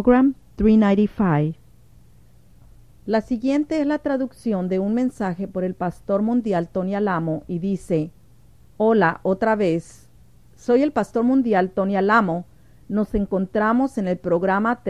Program 395. La siguiente es la traducción de un mensaje por el pastor mundial Tony Alamo y dice: Hola, otra vez. Soy el pastor mundial Tony Alamo. Nos encontramos en el programa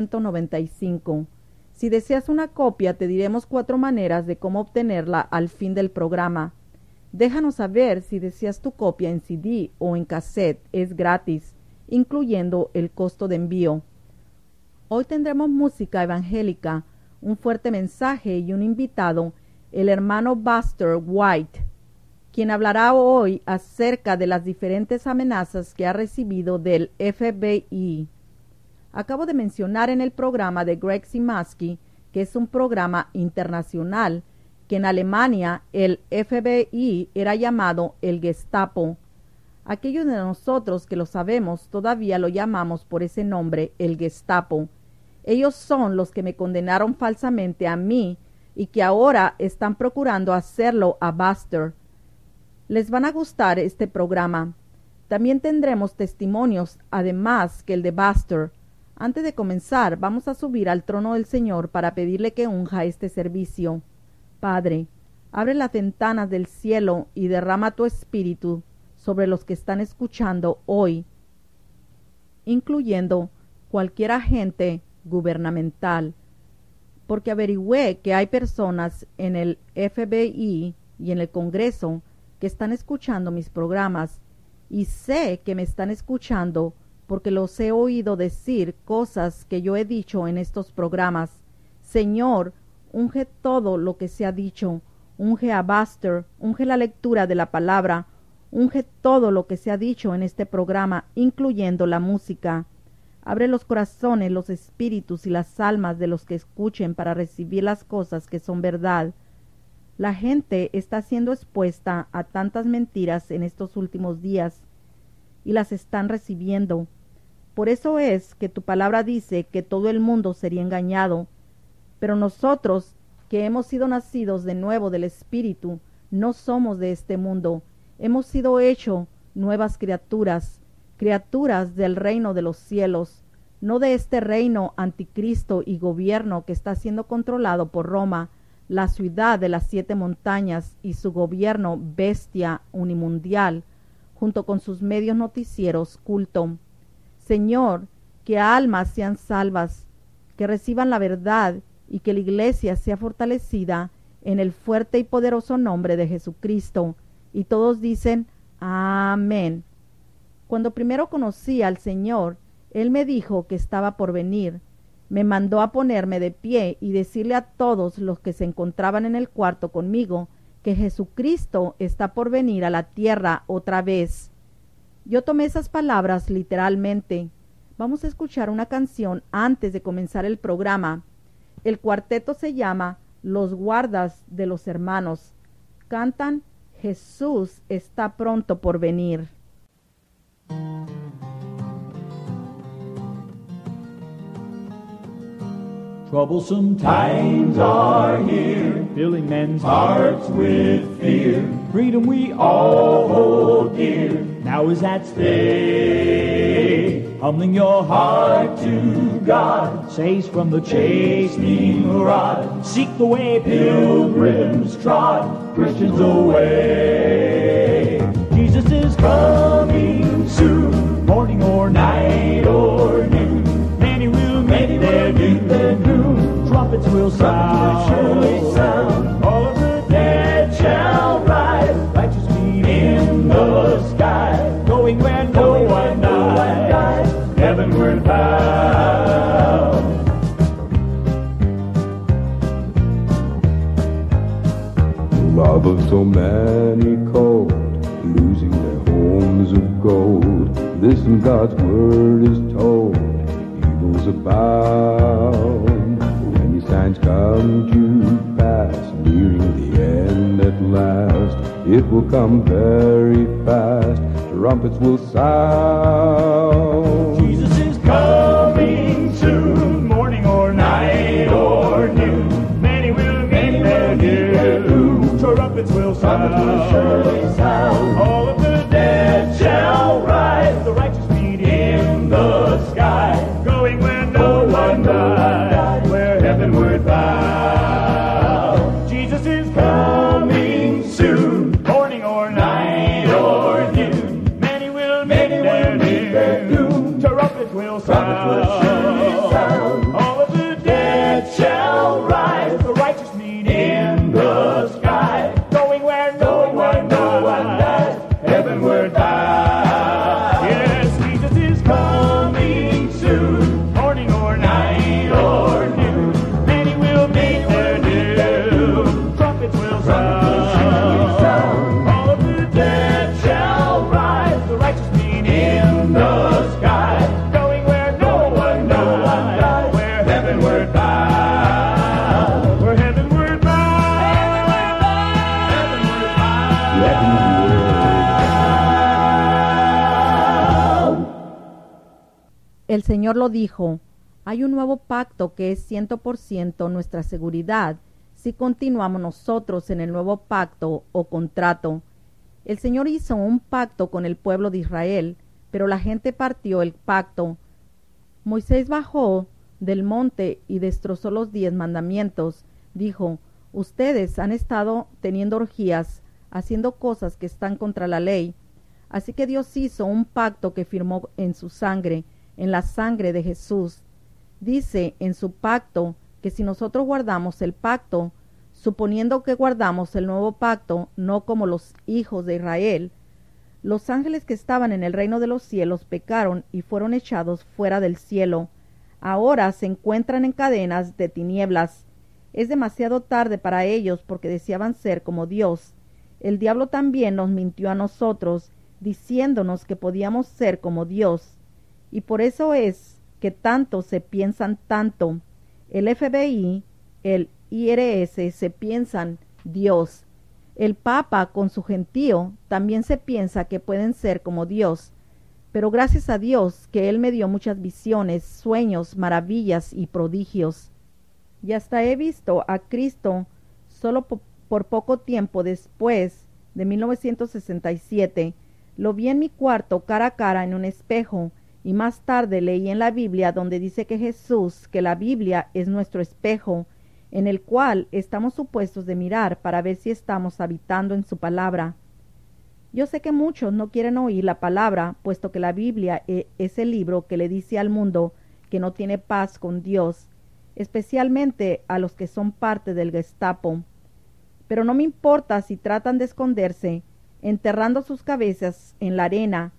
395. Si deseas una copia, te diremos 4 maneras de cómo obtenerla al fin del programa. Déjanos saber si deseas tu copia en CD o en cassette. Es gratis, incluyendo el costo de envío. Hoy tendremos música evangélica, un fuerte mensaje y un invitado, el hermano Buster White, quien hablará hoy acerca de las diferentes amenazas que ha recibido del FBI. Acabo de mencionar en el programa de Greg Simaski, que es un programa internacional, que en Alemania el FBI era llamado el Gestapo. Aquellos de nosotros que lo sabemos todavía lo llamamos por ese nombre, el Gestapo. Ellos son los que me condenaron falsamente a mí y que ahora están procurando hacerlo a Buster. Les van a gustar este programa. También tendremos testimonios, además que el de Buster. Antes de comenzar, vamos a subir al trono del Señor para pedirle que unja este servicio. Padre, abre las ventanas del cielo y derrama tu espíritu sobre los que están escuchando hoy, incluyendo cualquier agente gubernamental, porque averigüé que hay personas en el FBI y en el Congreso que están escuchando mis programas, y sé que me están escuchando porque los he oído decir cosas que yo he dicho en estos programas. Señor, unge todo lo que se ha dicho, unge a Buster, unge la lectura de la palabra, unge todo lo que se ha dicho en este programa, incluyendo la música. Abre los corazones, los espíritus y las almas de los que escuchen para recibir las cosas que son verdad. La gente está siendo expuesta a tantas mentiras en estos últimos días y las están recibiendo. Por eso es que tu palabra dice que todo el mundo sería engañado. Pero nosotros, que hemos sido nacidos de nuevo del Espíritu, no somos de este mundo. Hemos sido hechos nuevas criaturas, criaturas del reino de los cielos, no de este reino anticristo y gobierno que está siendo controlado por Roma, la ciudad de las 7 montañas y su gobierno bestia unimundial, junto con sus medios noticieros culto. Señor, que almas sean salvas, que reciban la verdad y que la iglesia sea fortalecida en el fuerte y poderoso nombre de Jesucristo. Y todos dicen, amén. Cuando primero conocí al Señor, Él me dijo que estaba por venir. Me mandó a ponerme de pie y decirle a todos los que se encontraban en el cuarto conmigo que Jesucristo está por venir a la tierra otra vez. Yo tomé esas palabras literalmente. Vamos a escuchar una canción antes de comenzar el programa. El cuarteto se llama Los Guardas de los Hermanos. Cantan Jesús está pronto por venir. Troublesome times are here, filling men's hearts with fear. Freedom we all hold dear, now is at stake. Humbling your heart to God, saves from the chastening rod. Seek the way pilgrims trod, Christians away. Jesus is coming soon, morning or night or noon. Many will meet their doom. Trumpets will sound. All of the dead shall rise. Righteous feet in the sky. Going where no one dies. Heavenward bound. The love of so many cold, losing their homes of gold. Listen, God's word is told. Evils abound. When these signs come to pass, nearing the end at last, it will come very fast. Trumpets will sound. Jesus is coming soon, morning or night or noon. Many will meet their doom. Trumpets will sound. All of the dead shall rise. The righteous feet in the sky, going where no one sound. All of the dead shall rise, the righteous meet in the sky, going where no one dies, heavenward bound. Yes, Jesus is coming soon, morning or night or noon. Many will meet their doom, trumpets will sound. All of the dead shall rise, the righteous meet in the sky, going where no one dies, we're heavenward bound. We're heavenward bound. Heavenward bound. El Señor lo dijo, hay un nuevo pacto que es 100% nuestra seguridad si continuamos nosotros en el nuevo pacto o contrato. El Señor hizo un pacto con el pueblo de Israel, pero la gente partió el pacto. Moisés bajó del monte y destrozó los 10 mandamientos. Dijo, ustedes han estado teniendo orgías, haciendo cosas que están contra la ley. Así que Dios hizo un pacto que firmó en su sangre, en la sangre de Jesús. Dice en su pacto que si nosotros guardamos el pacto, suponiendo que guardamos el nuevo pacto, no como los hijos de Israel, los ángeles que estaban en el reino de los cielos pecaron y fueron echados fuera del cielo. Ahora se encuentran en cadenas de tinieblas. Es demasiado tarde para ellos porque deseaban ser como Dios. El diablo también nos mintió a nosotros, diciéndonos que podíamos ser como Dios. Y por eso es que tanto se piensan tanto. El FBI, el IRS se piensan Dios. El Papa con su gentío también se piensa que pueden ser como Dios. Pero gracias a Dios que Él me dio muchas visiones, sueños, maravillas y prodigios. Y hasta he visto a Cristo solo por poco tiempo después de 1967. Lo vi en mi cuarto cara a cara en un espejo. Y más tarde leí en la Biblia donde dice que Jesús, que la Biblia es nuestro espejo, en el cual estamos supuestos de mirar para ver si estamos habitando en su palabra. Yo sé que muchos no quieren oír la palabra, puesto que la Biblia es el libro que le dice al mundo que no tiene paz con Dios, especialmente a los que son parte del Gestapo. Pero no me importa si tratan de esconderse, enterrando sus cabezas en la arena.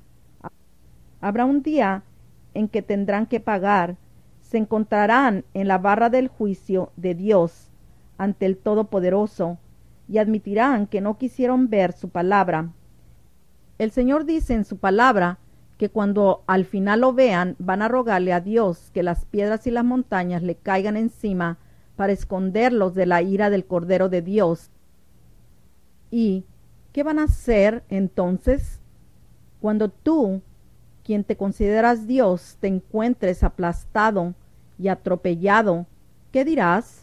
Habrá un día en que tendrán que pagar. Se encontrarán en la barra del juicio de Dios ante el Todopoderoso y admitirán que no quisieron ver su palabra. El Señor dice en su palabra que cuando al final lo vean van a rogarle a Dios que las piedras y las montañas le caigan encima para esconderlos de la ira del Cordero de Dios. ¿Y qué van a hacer entonces? Cuando tú, quien te consideras Dios, te encuentres aplastado y atropellado, ¿qué dirás?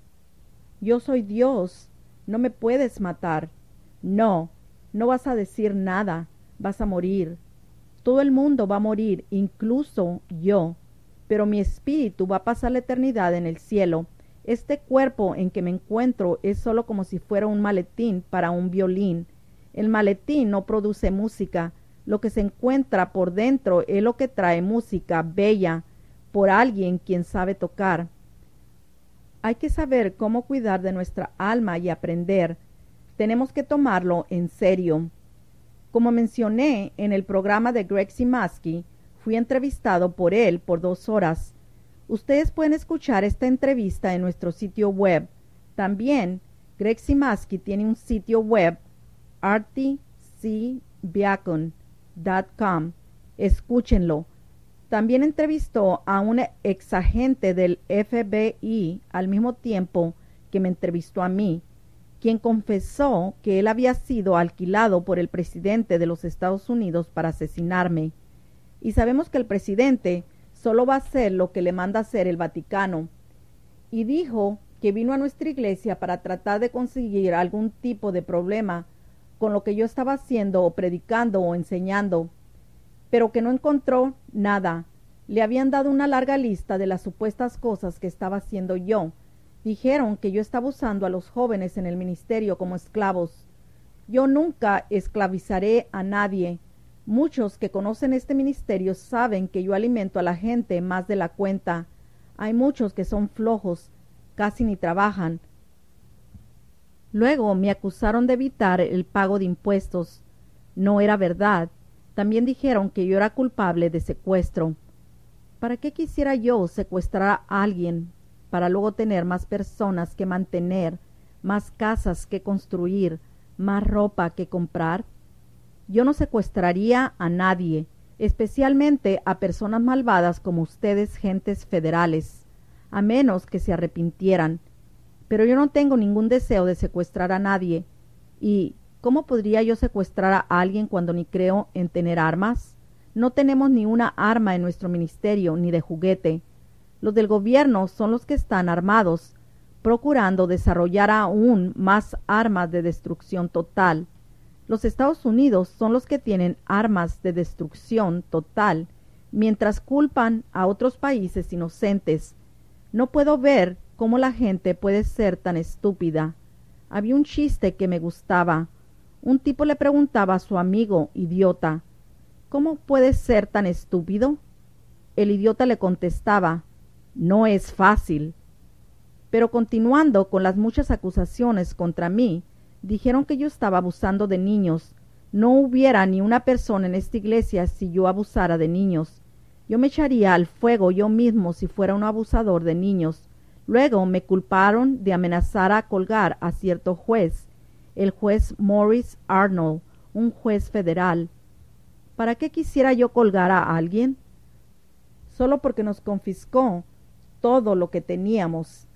Yo soy Dios, no me puedes matar. No, no vas a decir nada, vas a morir. Todo el mundo va a morir, incluso yo, pero mi espíritu va a pasar la eternidad en el cielo. Este cuerpo en que me encuentro es solo como si fuera un maletín para un violín. El maletín no produce música. Lo que se encuentra por dentro es lo que trae música bella por alguien quien sabe tocar. Hay que saber cómo cuidar de nuestra alma y aprender. Tenemos que tomarlo en serio. Como mencioné en el programa de Greg Simaski, fui entrevistado por él por 2 horas. Ustedes pueden escuchar esta entrevista en nuestro sitio web. También, Greg Simaski tiene un sitio web, artycbiacon.com. Escúchenlo. También entrevistó a un exagente del FBI al mismo tiempo que me entrevistó a mí, quien confesó que él había sido alquilado por el presidente de los Estados Unidos para asesinarme. Y sabemos que el presidente solo va a hacer lo que le manda hacer el Vaticano. Y dijo que vino a nuestra iglesia para tratar de conseguir algún tipo de problema con lo que yo estaba haciendo o predicando o enseñando, pero que no encontró nada. Le habían dado una larga lista de las supuestas cosas que estaba haciendo yo. Dijeron que yo estaba usando a los jóvenes en el ministerio como esclavos. Yo nunca esclavizaré a nadie. Muchos que conocen este ministerio saben que yo alimento a la gente más de la cuenta. Hay muchos que son flojos, casi ni trabajan. Luego me acusaron de evitar el pago de impuestos. No era verdad. También dijeron que yo era culpable de secuestro. ¿Para qué quisiera yo secuestrar a alguien para luego tener más personas que mantener, más casas que construir, más ropa que comprar? Yo no secuestraría a nadie, especialmente a personas malvadas como ustedes, gentes federales, a menos que se arrepintieran. Pero yo no tengo ningún deseo de secuestrar a nadie. ¿Y cómo podría yo secuestrar a alguien cuando ni creo en tener armas? No tenemos ni una arma en nuestro ministerio, ni de juguete. Los del gobierno son los que están armados, procurando desarrollar aún más armas de destrucción total. Los Estados Unidos son los que tienen armas de destrucción total, mientras culpan a otros países inocentes. No puedo ver cómo la gente puede ser tan estúpida. Había un chiste que me gustaba. Un tipo le preguntaba a su amigo idiota, ¿cómo puedes ser tan estúpido? El idiota le contestaba, no es fácil. Pero continuando con las muchas acusaciones contra mí, dijeron que yo estaba abusando de niños. No hubiera ni una persona en esta iglesia si yo abusara de niños. Yo me echaría al fuego yo mismo si fuera un abusador de niños. Luego me culparon de amenazar a colgar a cierto juez, el juez Morris Arnold, un juez federal. ¿Para qué quisiera yo colgar a alguien? Solo porque nos confiscó todo lo que teníamos.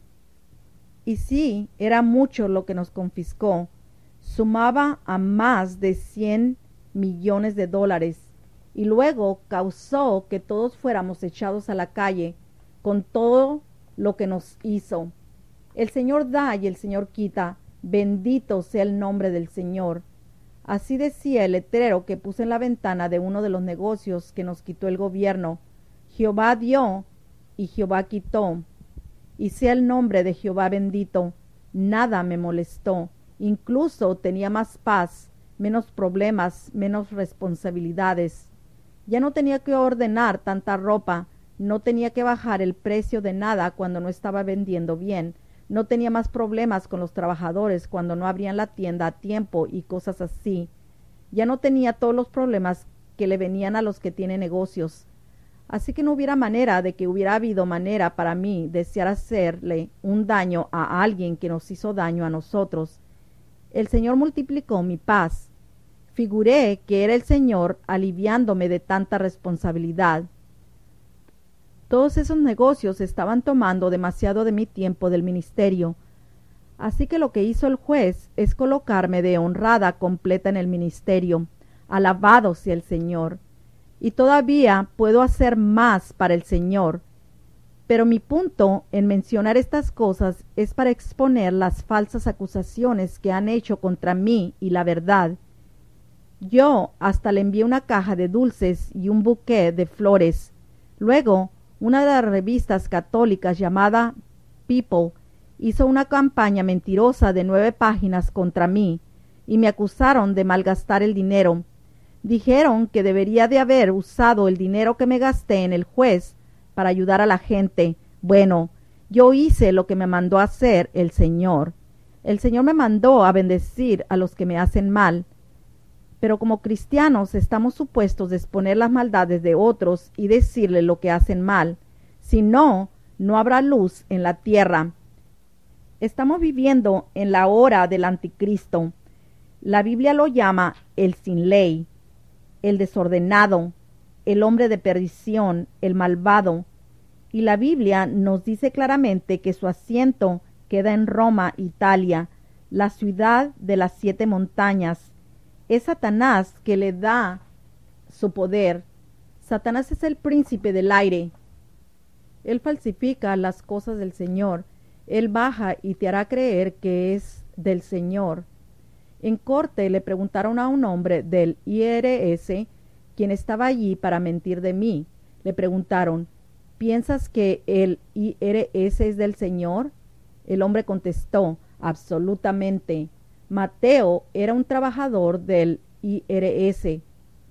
Y sí, era mucho lo que nos confiscó. Sumaba a más de 100 millones de dólares. Y luego causó que todos fuéramos echados a la calle con todo lo que nos hizo. El Señor da y el Señor quita. Bendito sea el nombre del Señor. Así decía el letrero que puse en la ventana de uno de los negocios que nos quitó el gobierno. Jehová dio y Jehová quitó. Y sea el nombre de Jehová bendito. Nada me molestó. Incluso tenía más paz, menos problemas, menos responsabilidades. Ya no tenía que ordenar tanta ropa. No tenía que bajar el precio de nada cuando no estaba vendiendo bien. No tenía más problemas con los trabajadores cuando no abrían la tienda a tiempo y cosas así. Ya no tenía todos los problemas que le venían a los que tienen negocios. Así que no hubiera manera de que hubiera habido manera para mí desear hacerle un daño a alguien que nos hizo daño a nosotros. El Señor multiplicó mi paz. Figuré que era el Señor aliviándome de tanta responsabilidad. Todos esos negocios estaban tomando demasiado de mi tiempo del ministerio. Así que lo que hizo el juez es colocarme de honrada completa en el ministerio. Alabado sea el Señor. Y todavía puedo hacer más para el Señor. Pero mi punto en mencionar estas cosas es para exponer las falsas acusaciones que han hecho contra mí y la verdad. Yo hasta le envié una caja de dulces y un buqué de flores. Luego, una de las revistas católicas llamada People hizo una campaña mentirosa de 9 páginas contra mí y me acusaron de malgastar el dinero. Dijeron que debería de haber usado el dinero que me gasté en el juez para ayudar a la gente. Bueno, yo hice lo que me mandó a hacer el Señor. El Señor me mandó a bendecir a los que me hacen mal. Pero como cristianos estamos supuestos a exponer las maldades de otros y decirles lo que hacen mal. Si no, no habrá luz en la tierra. Estamos viviendo en la hora del anticristo. La Biblia lo llama el sin ley, el desordenado, el hombre de perdición, el malvado. Y la Biblia nos dice claramente que su asiento queda en Roma, Italia, la ciudad de las 7 montañas. Es Satanás que le da su poder. Satanás es el príncipe del aire. Él falsifica las cosas del Señor. Él baja y te hará creer que es del Señor. En corte le preguntaron a un hombre del IRS, quien estaba allí para mentir de mí. Le preguntaron, ¿piensas que el IRS es del Señor? El hombre contestó, absolutamente. Mateo era un trabajador del IRS.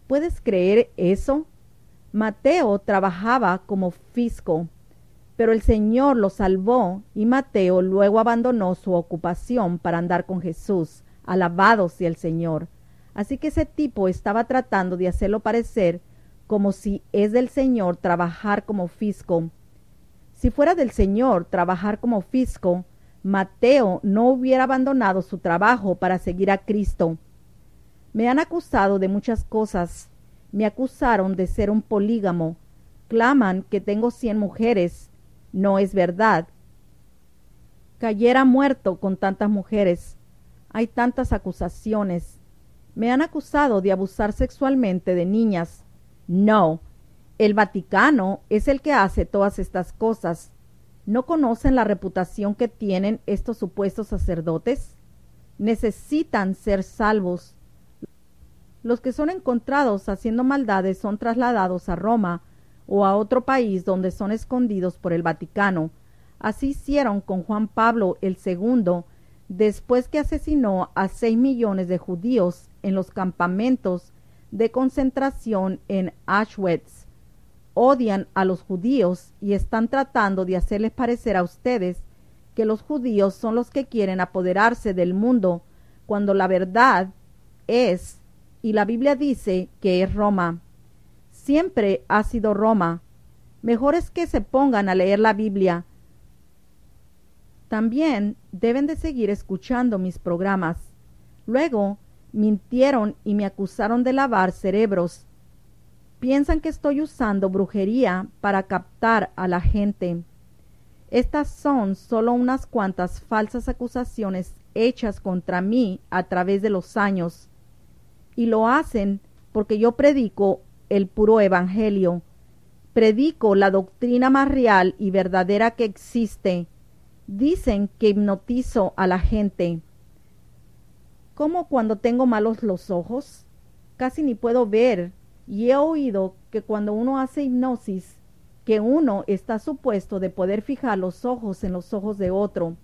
¿Puedes creer eso? Mateo trabajaba como fisco, pero el Señor lo salvó y Mateo luego abandonó su ocupación para andar con Jesús. Alabado sea el Señor. Así que ese tipo estaba tratando de hacerlo parecer como si es del Señor trabajar como fisco. Si fuera del Señor trabajar como fisco, Mateo no hubiera abandonado su trabajo para seguir a Cristo. Me han acusado de muchas cosas. Me acusaron de ser un polígamo. Claman que tengo 100 mujeres. No es verdad. Cayera muerto con tantas mujeres. Hay tantas acusaciones. Me han acusado de abusar sexualmente de niñas. No, el Vaticano es el que hace todas estas cosas. ¿No conocen la reputación que tienen estos supuestos sacerdotes? Necesitan ser salvos. Los que son encontrados haciendo maldades son trasladados a Roma o a otro país donde son escondidos por el Vaticano. Así hicieron con Juan Pablo II, después que asesinó a 6 millones de judíos en los campamentos de concentración en Auschwitz. Odian a los judíos y están tratando de hacerles parecer a ustedes que los judíos son los que quieren apoderarse del mundo, cuando la verdad es, y la Biblia dice que es Roma. Siempre ha sido Roma. Mejor es que se pongan a leer la Biblia. También deben de seguir escuchando mis programas. Luego, mintieron y me acusaron de lavar cerebros. Piensan que estoy usando brujería para captar a la gente. Estas son solo unas cuantas falsas acusaciones hechas contra mí a través de los años. Y lo hacen porque yo predico el puro evangelio. Predico la doctrina más real y verdadera que existe. Dicen que hipnotizo a la gente. Como cuando tengo malos los ojos, casi ni puedo ver, y he oído que cuando uno hace hipnosis, que uno está supuesto de poder fijar los ojos en los ojos de otro.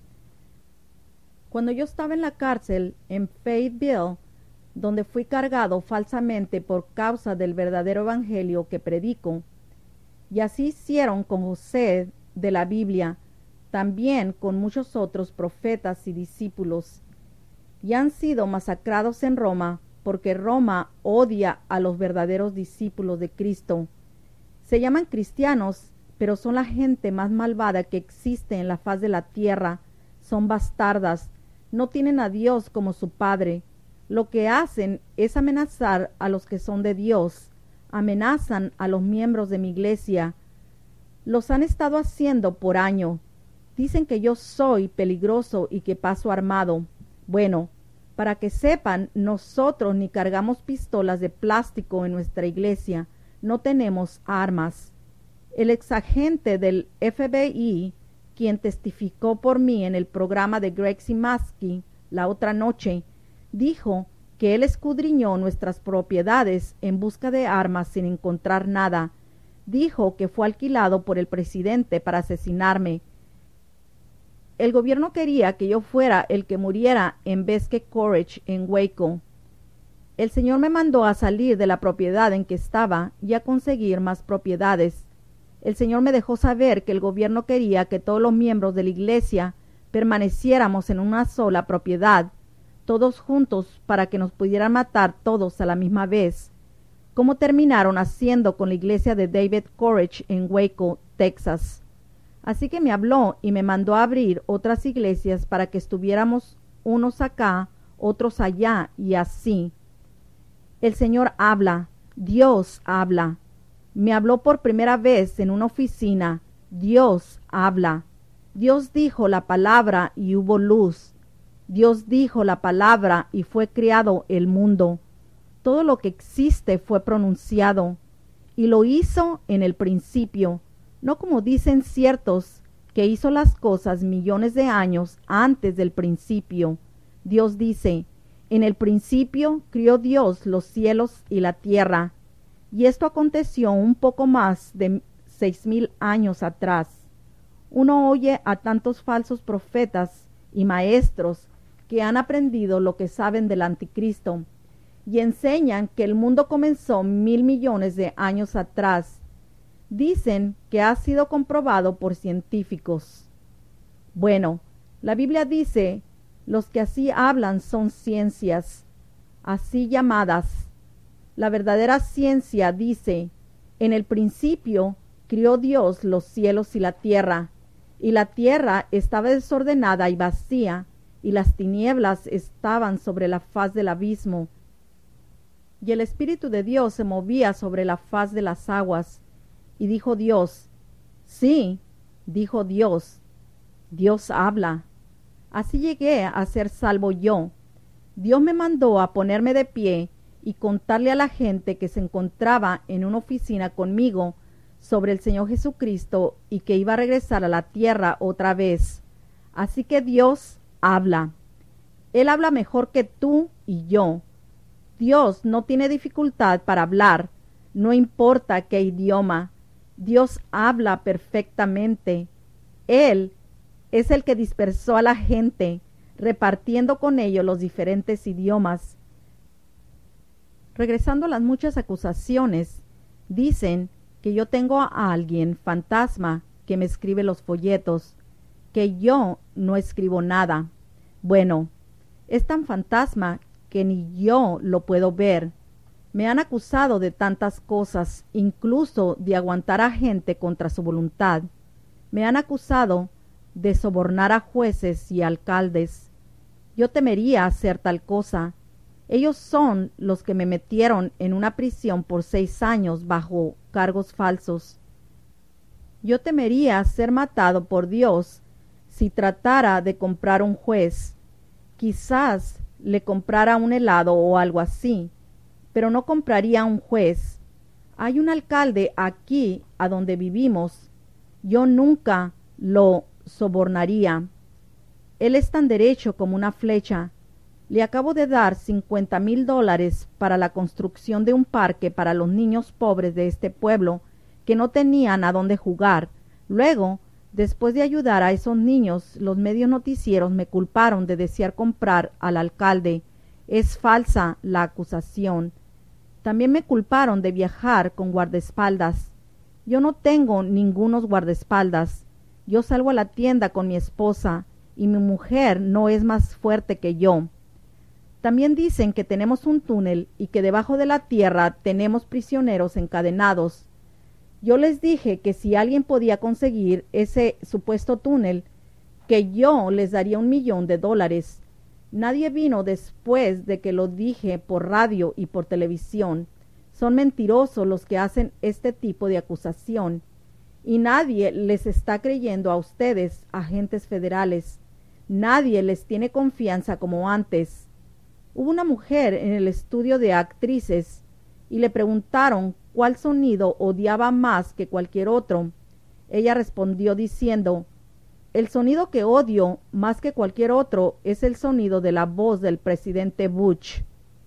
Cuando yo estaba en la cárcel en Fayetteville, donde fui cargado falsamente por causa del verdadero evangelio que predico, y así hicieron con José de la Biblia, también con muchos otros profetas y discípulos, y han sido masacrados en Roma, porque Roma odia a los verdaderos discípulos de Cristo. Se llaman cristianos, pero son la gente más malvada que existe en la faz de la tierra. Son bastardas, no tienen a Dios como su Padre. Lo que hacen es amenazar a los que son de Dios, amenazan a los miembros de mi iglesia. Los han estado haciendo por año. Dicen que yo soy peligroso y que paso armado. Bueno, para que sepan, nosotros ni cargamos pistolas de plástico en nuestra iglesia, no tenemos armas. El exagente del FBI, quien testificó por mí en el programa de Greg Simaski la otra noche, dijo que él escudriñó nuestras propiedades en busca de armas sin encontrar nada. Dijo que fue alquilado por el presidente para asesinarme. El gobierno quería que yo fuera el que muriera en vez que Courage en Waco. El Señor me mandó a salir de la propiedad en que estaba y a conseguir más propiedades. El Señor me dejó saber que el gobierno quería que todos los miembros de la iglesia permaneciéramos en una sola propiedad, todos juntos para que nos pudieran matar todos a la misma vez, como terminaron haciendo con la iglesia de David Courage en Waco, Texas. Así que me habló y me mandó a abrir otras iglesias para que estuviéramos unos acá, otros allá y así. El Señor habla, Dios habla. Me habló por primera vez en una oficina. Dios habla. Dios dijo la palabra y hubo luz. Dios dijo la palabra y fue creado el mundo. Todo lo que existe fue pronunciado. Y lo hizo en el principio. No como dicen ciertos, que hizo las cosas millones de años antes del principio. Dios dice, en el principio crió Dios los cielos y la tierra, y esto aconteció un poco más de 6,000 años atrás. Uno oye a tantos falsos profetas y maestros que han aprendido lo que saben del anticristo, y enseñan que el mundo comenzó 1,000 millones de años atrás. Dicen que ha sido comprobado por científicos. Bueno, la Biblia dice, los que así hablan son ciencias, así llamadas. La verdadera ciencia dice, en el principio crió Dios los cielos y la tierra estaba desordenada y vacía, y las tinieblas estaban sobre la faz del abismo, y el Espíritu de Dios se movía sobre la faz de las aguas. Y dijo Dios, sí, dijo Dios, Dios habla. Así llegué a ser salvo yo. Dios me mandó a ponerme de pie y contarle a la gente que se encontraba en una oficina conmigo sobre el Señor Jesucristo y que iba a regresar a la tierra otra vez. Así que Dios habla. Él habla mejor que tú y yo. Dios no tiene dificultad para hablar, no importa qué idioma. Dios habla perfectamente. Él es el que dispersó a la gente, repartiendo con ellos los diferentes idiomas. Regresando a las muchas acusaciones, dicen que yo tengo a alguien fantasma que me escribe los folletos, que yo no escribo nada. Bueno, es tan fantasma que ni yo lo puedo ver. Me han acusado de tantas cosas, incluso de aguantar a gente contra su voluntad. Me han acusado de sobornar a jueces y alcaldes. Yo temería hacer tal cosa. Ellos son los que me metieron en una prisión por 6 años bajo cargos falsos. Yo temería ser matado por Dios si tratara de comprar un juez. Quizás le comprara un helado o algo así, pero no compraría un juez. Hay un alcalde aquí a donde vivimos. Yo nunca lo sobornaría. Él es tan derecho como una flecha. Le acabo de dar $50,000 para la construcción de un parque para los niños pobres de este pueblo que no tenían a dónde jugar. Luego, después de ayudar a esos niños, los medios noticieros me culparon de desear comprar al alcalde. Es falsa la acusación. También me culparon de viajar con guardaespaldas. Yo no tengo ningunos guardaespaldas. Yo salgo a la tienda con mi esposa y mi mujer no es más fuerte que yo. También dicen que tenemos un túnel y que debajo de la tierra tenemos prisioneros encadenados. Yo les dije que si alguien podía conseguir ese supuesto túnel, que yo les daría $1,000,000. Nadie vino después de que lo dije por radio y por televisión. Son mentirosos los que hacen este tipo de acusación. Y nadie les está creyendo a ustedes, agentes federales. Nadie les tiene confianza como antes. Hubo una mujer en el estudio de actrices y le preguntaron cuál sonido odiaba más que cualquier otro. Ella respondió diciendo, el sonido que odio más que cualquier otro es el sonido de la voz del presidente Bush.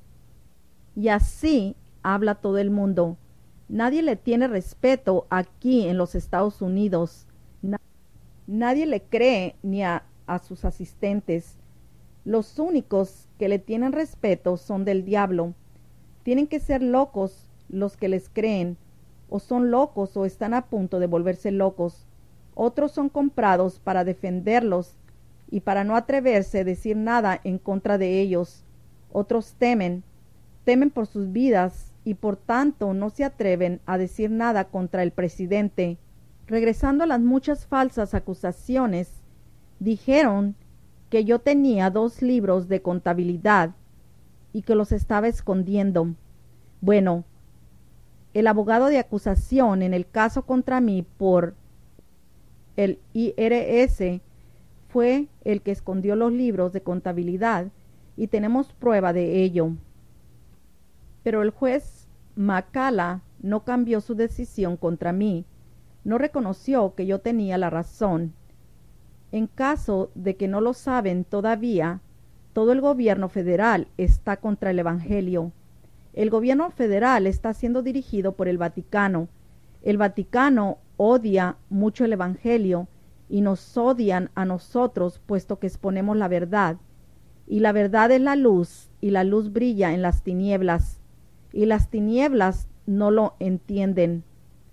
Y así habla todo el mundo. Nadie le tiene respeto aquí en los Estados Unidos. Nadie le cree ni a sus asistentes. Los únicos que le tienen respeto son del diablo. Tienen que ser locos los que les creen, o son locos o están a punto de volverse locos. Otros son comprados para defenderlos y para no atreverse a decir nada en contra de ellos. Otros temen por sus vidas y por tanto no se atreven a decir nada contra el presidente. Regresando a las muchas falsas acusaciones, dijeron que yo tenía 2 libros de contabilidad y que los estaba escondiendo. Bueno, el abogado de acusación en el caso contra mí por el IRS fue el que escondió los libros de contabilidad y tenemos prueba de ello. Pero el juez Macala no cambió su decisión contra mí. No reconoció que yo tenía la razón. En caso de que no lo saben todavía, todo el gobierno federal está contra el Evangelio. El gobierno federal está siendo dirigido por el Vaticano. El Vaticano odia mucho el Evangelio y nos odian a nosotros puesto que exponemos la verdad. y la verdad es la luz, y la luz brilla en las tinieblas, y las tinieblas no lo entienden.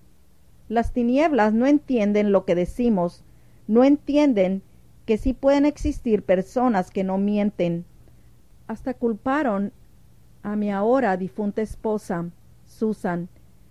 Las tinieblas no entienden lo que decimos, no entienden que sí pueden existir personas que no mienten. Hasta culparon a mi ahora difunta esposa, Susan,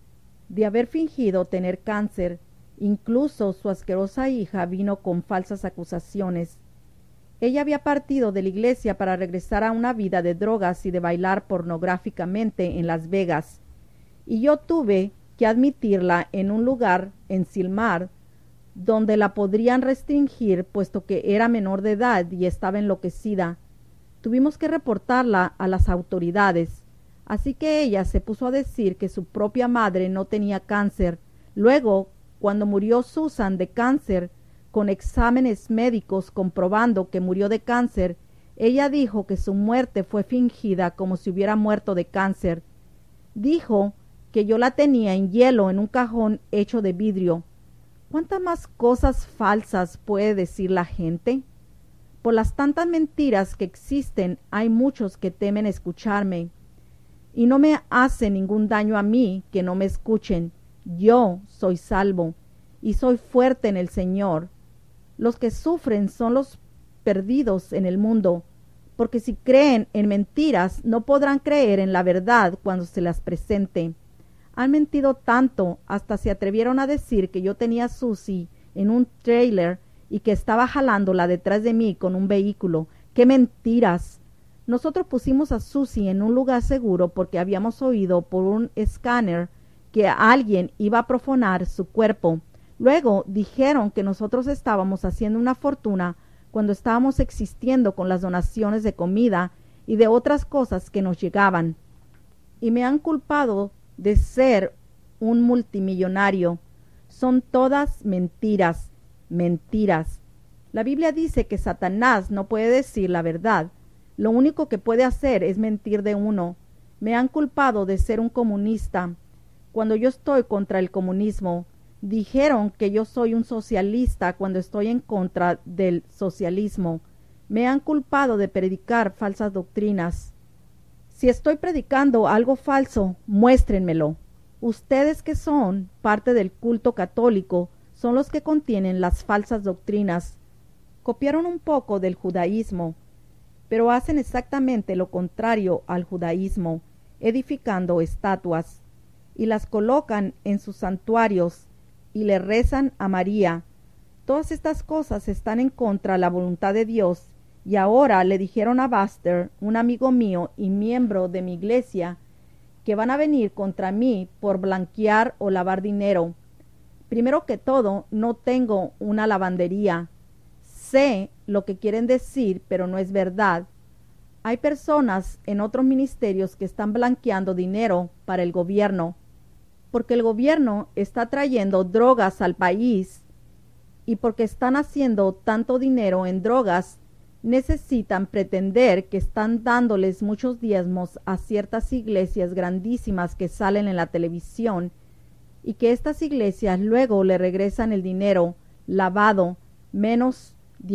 de haber fingido tener cáncer. Incluso su asquerosa hija vino con falsas acusaciones. Ella había partido de la iglesia para regresar a una vida de drogas y de bailar pornográficamente en Las Vegas, y yo tuve que admitirla en un lugar en Silmar, donde la podrían restringir puesto que era menor de edad y estaba enloquecida. Tuvimos que reportarla a las autoridades, así que ella se puso a decir que su propia madre no tenía cáncer. Luego, cuando murió Susan de cáncer, con exámenes médicos comprobando que murió de cáncer, ella dijo que su muerte fue fingida como si hubiera muerto de cáncer. Dijo que yo la tenía en hielo en un cajón hecho de vidrio. ¿Cuántas más cosas falsas puede decir la gente? Por las tantas mentiras que existen, hay muchos que temen escucharme. Y no me hace ningún daño a mí que no me escuchen. Yo soy salvo y soy fuerte en el Señor. Los que sufren son los perdidos en el mundo, porque si creen en mentiras no podrán creer en la verdad cuando se las presente. Han mentido tanto, hasta se atrevieron a decir que yo tenía a Susie en un trailer y que estaba jalándola detrás de mí con un vehículo. ¡Qué mentiras! Nosotros pusimos a Susie en un lugar seguro porque habíamos oído por un escáner que alguien iba a profanar su cuerpo. Luego dijeron que nosotros estábamos haciendo una fortuna cuando estábamos existiendo con las donaciones de comida y de otras cosas que nos llegaban. Y me han culpado de ser un multimillonario. Son todas mentiras, mentiras. La Biblia dice que Satanás no puede decir la verdad. Lo único que puede hacer es mentir de uno. Me han culpado de ser un comunista, cuando yo estoy contra el comunismo. Dijeron que yo soy un socialista cuando estoy en contra del socialismo. Me han culpado de predicar falsas doctrinas. Si estoy predicando algo falso, muéstrenmelo. Ustedes que son parte del culto católico son los que contienen las falsas doctrinas. Copiaron un poco del judaísmo, pero hacen exactamente lo contrario al judaísmo, edificando estatuas, y las colocan en sus santuarios, y le rezan a María. Todas estas cosas están en contra de la voluntad de Dios, y ahora le dijeron a Buster, un amigo mío y miembro de mi iglesia, que van a venir contra mí por blanquear o lavar dinero. Primero que todo, no tengo una lavandería. Sé lo que quieren decir, pero no es verdad. Hay personas en otros ministerios que están blanqueando dinero para el gobierno, porque el gobierno está trayendo drogas al país, y porque están haciendo tanto dinero en drogas, necesitan pretender que están dándoles muchos diezmos a ciertas iglesias grandísimas que salen en la televisión, y que estas iglesias luego le regresan el dinero lavado menos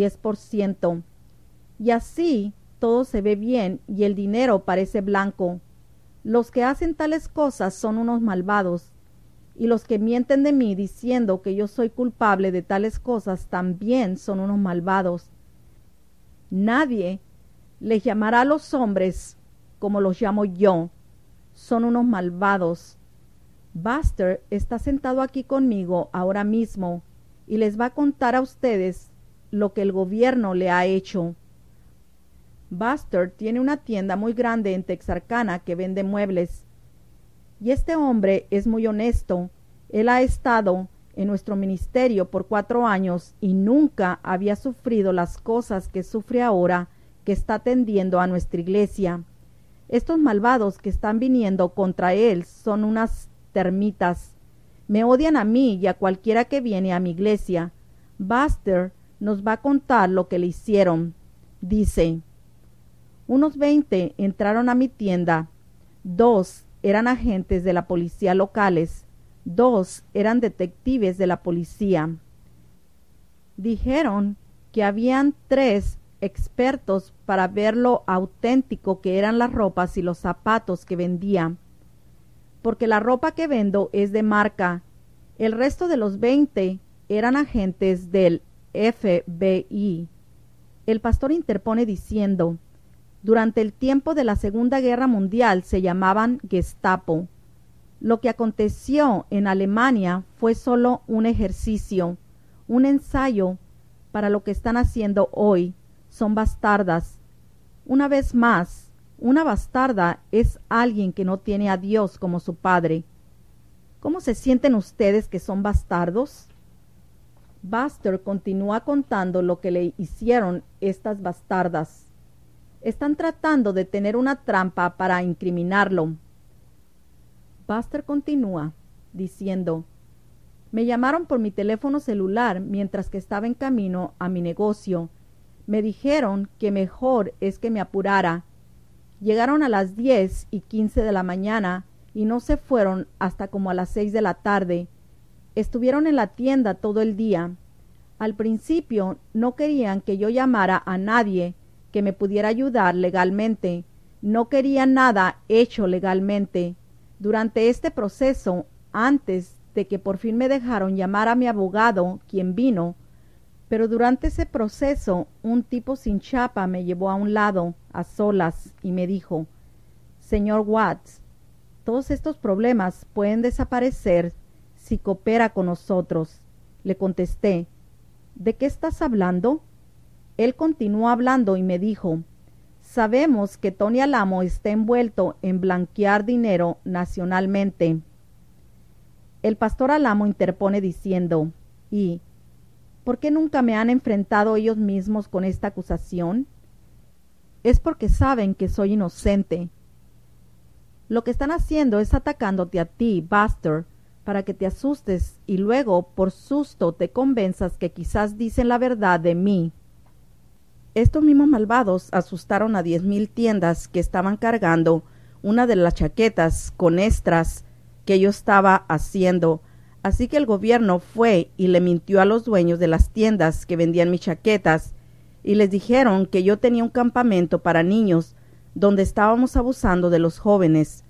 10%. Y así todo se ve bien y el dinero parece blanco. Los que hacen tales cosas son unos malvados, y los que mienten de mí diciendo que yo soy culpable de tales cosas también son unos malvados. Nadie les llamará a los hombres como los llamo yo. Son unos malvados. Buster está sentado aquí conmigo ahora mismo y les va a contar a ustedes lo que el gobierno le ha hecho. Buster tiene una tienda muy grande en Texarkana que vende muebles. Y este hombre es muy honesto. Él ha estado en nuestro ministerio por 4 años y nunca había sufrido las cosas que sufre ahora que está atendiendo a nuestra iglesia. Estos malvados que están viniendo contra él son unas termitas. Me odian a mí y a cualquiera que viene a mi iglesia. Buster nos va a contar lo que le hicieron. Dice: unos 20 entraron a mi tienda. 2 eran agentes de la policía locales. 2 eran detectives de la policía. Dijeron que habían 3 expertos para ver lo auténtico que eran las ropas y los zapatos que vendía. Porque la ropa que vendo es de marca. El resto de los 20 eran agentes del FBI. El pastor interpone diciendo: durante el tiempo de la Segunda Guerra Mundial se llamaban Gestapo. Lo que aconteció en Alemania fue solo un ejercicio, un ensayo para lo que están haciendo hoy. Son bastardas. Una vez más, una bastarda es alguien que no tiene a Dios como su padre. ¿Cómo se sienten ustedes que son bastardos? Buster continúa contando lo que le hicieron estas bastardas. Están tratando de tener una trampa para incriminarlo. Buster continúa diciendo: me llamaron por mi teléfono celular mientras que estaba en camino a mi negocio. Me dijeron que mejor es que me apurara. Llegaron a las 10:15 de la mañana y no se fueron hasta como a las 6 de la tarde. Estuvieron en la tienda todo el día. Al principio no querían que yo llamara a nadie que me pudiera ayudar legalmente. No querían nada hecho legalmente. Durante este proceso, antes de que por fin me dejaron llamar a mi abogado, quien vino, pero durante ese proceso un tipo sin chapa me llevó a un lado, a solas, y me dijo: señor Watts, todos estos problemas pueden desaparecer si coopera con nosotros. Le contesté: ¿de qué estás hablando? Él continuó hablando y me dijo: sabemos que Tony Alamo está envuelto en blanquear dinero nacionalmente. El pastor Alamo interpone diciendo: ¿y por qué nunca me han enfrentado ellos mismos con esta acusación? Es porque saben que soy inocente. Lo que están haciendo es atacándote a ti, Buster, para que te asustes y luego, por susto, te convenzas que quizás dicen la verdad de mí. Estos mismos malvados asustaron a 10,000 tiendas que estaban cargando una de las chaquetas con extras que yo estaba haciendo. Así que el gobierno fue y le mintió a los dueños de las tiendas que vendían mis chaquetas y les dijeron que yo tenía un campamento para niños donde estábamos abusando de los jóvenes,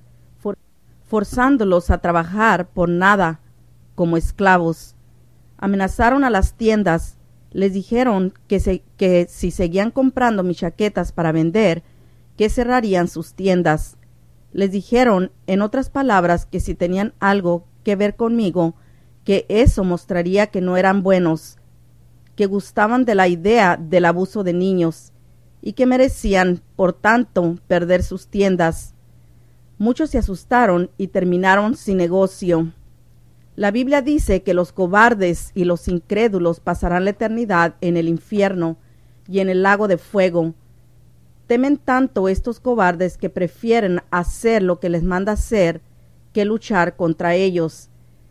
forzándolos a trabajar por nada, como esclavos. Amenazaron a las tiendas, les dijeron que si seguían comprando mis chaquetas para vender, que cerrarían sus tiendas. Les dijeron, en otras palabras, que si tenían algo que ver conmigo, que eso mostraría que no eran buenos, que gustaban de la idea del abuso de niños y que merecían, por tanto, perder sus tiendas. Muchos se asustaron y terminaron sin negocio. La Biblia dice que los cobardes y los incrédulos pasarán la eternidad en el infierno y en el lago de fuego. Temen tanto estos cobardes que prefieren hacer lo que les manda hacer que luchar contra ellos,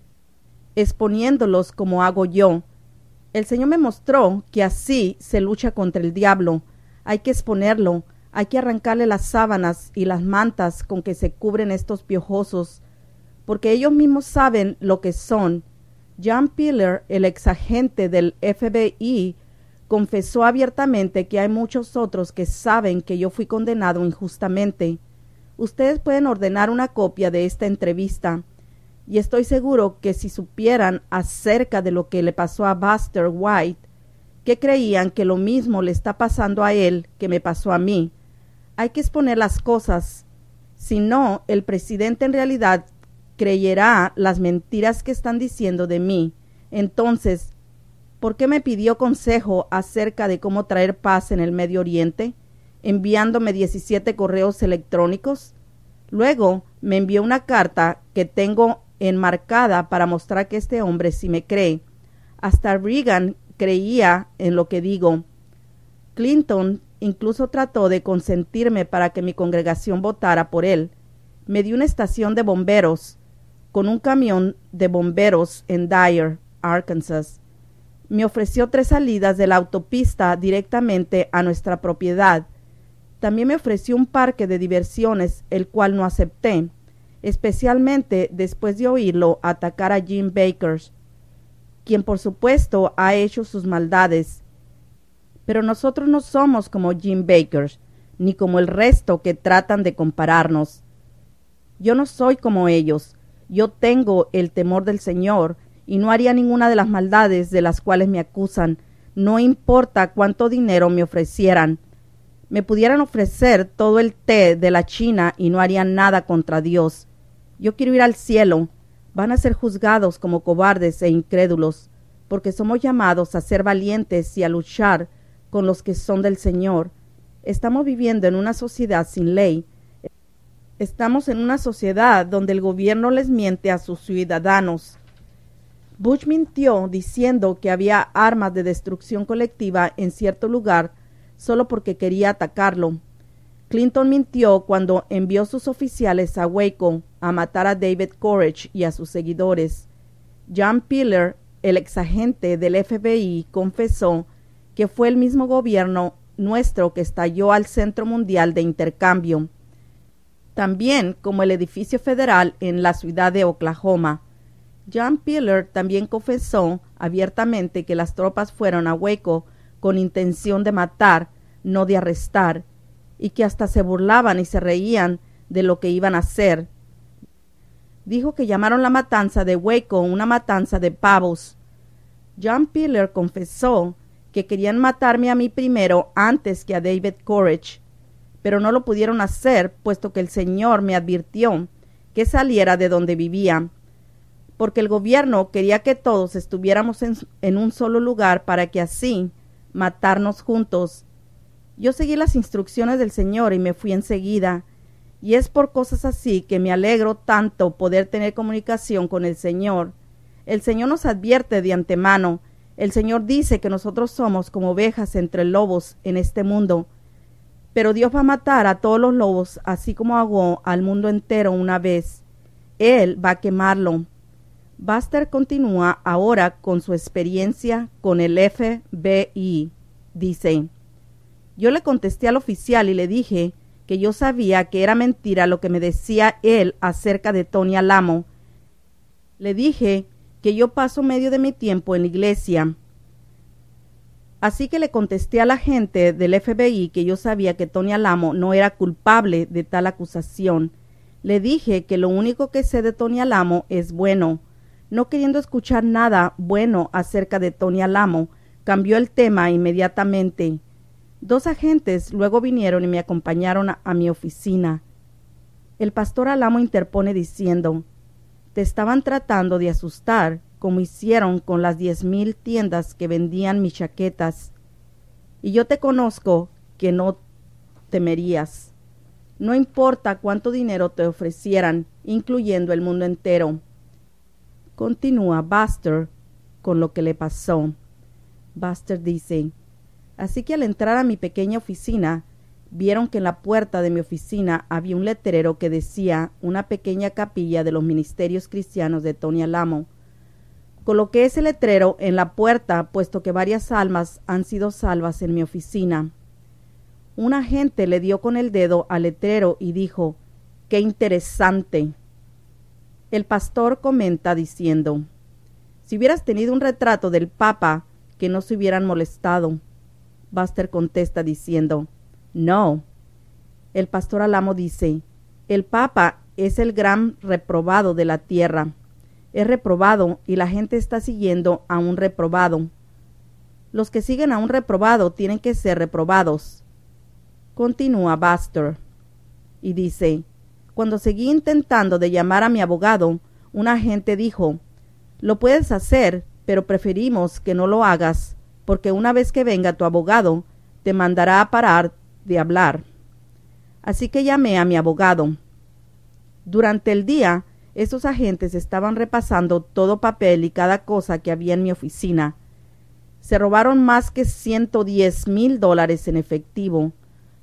exponiéndolos como hago yo. El Señor me mostró que así se lucha contra el diablo. Hay que exponerlo, hay que arrancarle las sábanas y las mantas con que se cubren estos piojosos, porque ellos mismos saben lo que son. John Piller, el exagente del FBI, confesó abiertamente que hay muchos otros que saben que yo fui condenado injustamente. Ustedes pueden ordenar una copia de esta entrevista, y estoy seguro que si supieran acerca de lo que le pasó a Buster White, que creían que lo mismo le está pasando a él que me pasó a mí. Hay que exponer las cosas. Si no, el presidente en realidad creyerá las mentiras que están diciendo de mí. Entonces, ¿por qué me pidió consejo acerca de cómo traer paz en el Medio Oriente, enviándome 17 correos electrónicos? Luego me envió una carta que tengo enmarcada para mostrar que este hombre sí me cree. Hasta Reagan creía en lo que digo. Clinton incluso trató de consentirme para que mi congregación votara por él. Me dio una estación de bomberos con un camión de bomberos en Dyer, Arkansas. Me ofreció 3 salidas de la autopista directamente a nuestra propiedad. También me ofreció un parque de diversiones, el cual no acepté, especialmente después de oírlo atacar a Jim Baker, quien por supuesto ha hecho sus maldades. Pero nosotros no somos como Jim Bakker, ni como el resto que tratan de compararnos. Yo no soy como ellos. Yo tengo el temor del Señor y no haría ninguna de las maldades de las cuales me acusan, no importa cuánto dinero me ofrecieran. Me pudieran ofrecer todo el té de la China y no haría nada contra Dios. Yo quiero ir al cielo. Van a ser juzgados como cobardes e incrédulos, porque somos llamados a ser valientes y a luchar con los que son del Señor. Estamos viviendo en una sociedad sin ley. Estamos en una sociedad donde el gobierno les miente a sus ciudadanos. Bush mintió diciendo que había armas de destrucción colectiva en cierto lugar solo porque quería atacarlo. Clinton mintió cuando envió sus oficiales a Waco a matar a David Koresh y a sus seguidores. John Piller, el exagente del FBI, confesó que fue el mismo gobierno nuestro que estalló al Centro Mundial de Intercambio, también como el edificio federal en la ciudad de Oklahoma. John Piller también confesó abiertamente que las tropas fueron a Waco con intención de matar, no de arrestar, y que hasta se burlaban y se reían de lo que iban a hacer. Dijo que llamaron la matanza de Waco una matanza de pavos. John Piller confesó que querían matarme a mí primero antes que a David Koresh, pero no lo pudieron hacer, puesto que el Señor me advirtió que saliera de donde vivía, porque el gobierno quería que todos estuviéramos en un solo lugar para que así matarnos juntos. Yo seguí las instrucciones del Señor y me fui enseguida, y es por cosas así que me alegro tanto poder tener comunicación con el Señor. El Señor nos advierte de antemano. El Señor dice que nosotros somos como ovejas entre lobos en este mundo, pero Dios va a matar a todos los lobos, así como ahogó al mundo entero una vez. Él va a quemarlo. Buster continúa ahora con su experiencia con el FBI. Dice: yo le contesté al oficial y le dije que yo sabía que era mentira lo que me decía él acerca de Tony Alamo. Le dije que yo paso medio de mi tiempo en la iglesia. Así que le contesté a la gente del FBI que yo sabía que Tony Alamo no era culpable de tal acusación. Le dije que lo único que sé de Tony Alamo es bueno. No queriendo escuchar nada bueno acerca de Tony Alamo, cambió el tema inmediatamente. 2 agentes luego vinieron y me acompañaron a mi oficina. El pastor Alamo interpone diciendo: te estaban tratando de asustar, como hicieron con las 10,000 tiendas que vendían mis chaquetas. Y yo te conozco que no temerías. No importa cuánto dinero te ofrecieran, incluyendo el mundo entero. Continúa Buster con lo que le pasó. Buster dice: así que al entrar a mi pequeña oficina, vieron que en la puerta de mi oficina había un letrero que decía una pequeña capilla de los ministerios cristianos de Tony Alamo. Coloqué ese letrero en la puerta, puesto que varias almas han sido salvas en mi oficina. Un agente le dio con el dedo al letrero y dijo: ¡qué interesante! El pastor comenta diciendo: si hubieras tenido un retrato del Papa, que no se hubieran molestado. Buster contesta diciendo: no. El pastor Alamo dice: el Papa es el gran reprobado de la tierra. Es reprobado y la gente está siguiendo a un reprobado. Los que siguen a un reprobado tienen que ser reprobados. Continúa Buster y dice: cuando seguí intentando de llamar a mi abogado, un agente dijo: lo puedes hacer, pero preferimos que no lo hagas, porque una vez que venga tu abogado, te mandará a parar de hablar. Así que llamé a mi abogado. Durante el día, esos agentes estaban repasando todo papel y cada cosa que había en mi oficina. Se robaron más que $110,000 en efectivo.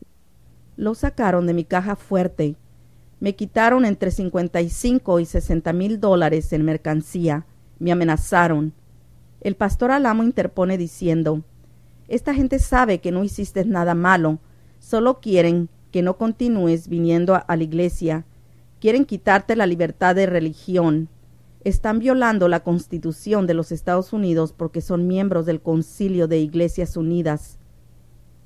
Lo sacaron de mi caja fuerte. Me quitaron entre $55,000 y $60,000 en mercancía. Me amenazaron. El pastor Alamo interpone diciendo: esta gente sabe que no hiciste nada malo, solo quieren que no continúes viniendo a la iglesia. Quieren quitarte la libertad de religión. Están violando la Constitución de los Estados Unidos porque son miembros del Concilio de Iglesias Unidas.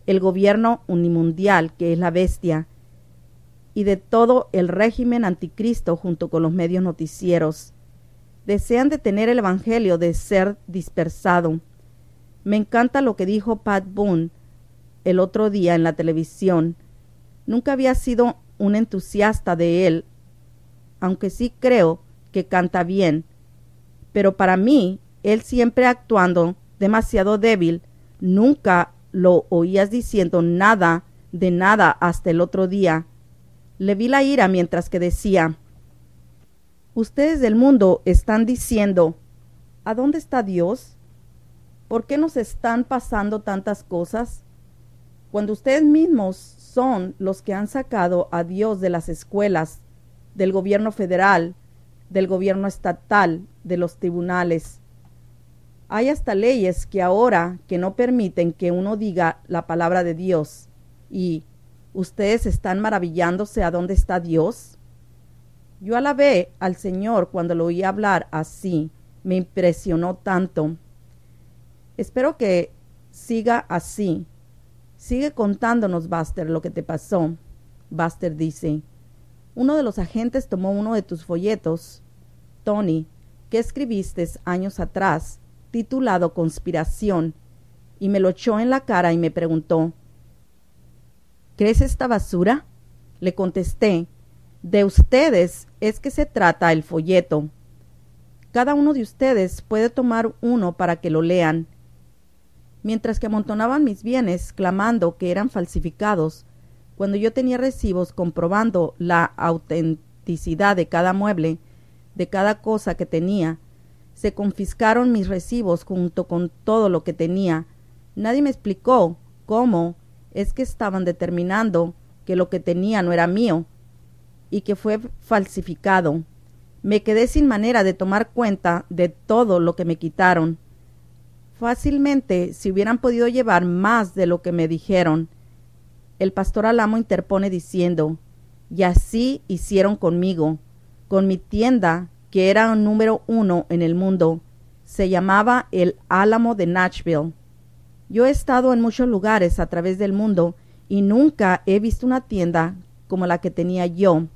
el gobierno unimundial, que es la bestia, y de todo el régimen anticristo junto con los medios noticieros. Desean detener el evangelio de ser dispersado. Me encanta lo que dijo Pat Boone el otro día en la televisión. Nunca había sido un entusiasta de él, aunque sí creo que canta bien. Pero para mí, él siempre actuando demasiado débil. Nunca lo oías diciendo nada de nada hasta el otro día. Le vi la ira mientras que decía: ustedes del mundo están diciendo, ¿a dónde está Dios? ¿Por qué nos están pasando tantas cosas? Cuando ustedes mismos son los que han sacado a Dios de las escuelas, del gobierno federal, del gobierno estatal, de los tribunales. Hay hasta leyes que ahora que no permiten que uno diga la palabra de Dios. Y ¿ustedes están maravillándose a dónde está Dios? Yo alabé al Señor cuando lo oí hablar así. Me impresionó tanto. Espero que siga así. Sigue contándonos, Buster, lo que te pasó. Buster dice: uno de los agentes tomó uno de tus folletos, Tony, que escribiste años atrás, titulado Conspiración, y me lo echó en la cara y me preguntó: ¿crees esta basura? Le contesté: de ustedes es que se trata el folleto. Cada uno de ustedes puede tomar uno para que lo lean. Mientras que amontonaban mis bienes clamando que eran falsificados, cuando yo tenía recibos comprobando la autenticidad de cada mueble, de cada cosa que tenía, se confiscaron mis recibos junto con todo lo que tenía. Nadie me explicó cómo es que estaban determinando que lo que tenía no era mío y que fue falsificado. Me quedé sin manera de tomar cuenta de todo lo que me quitaron. Fácilmente si hubieran podido llevar más de lo que me dijeron. El pastor Alamo interpone diciendo: y así hicieron conmigo, con mi tienda, que era un número 1 en el mundo. Se llamaba el Álamo de Nashville. Yo he estado en muchos lugares a través del mundo y nunca he visto una tienda como la que tenía yo.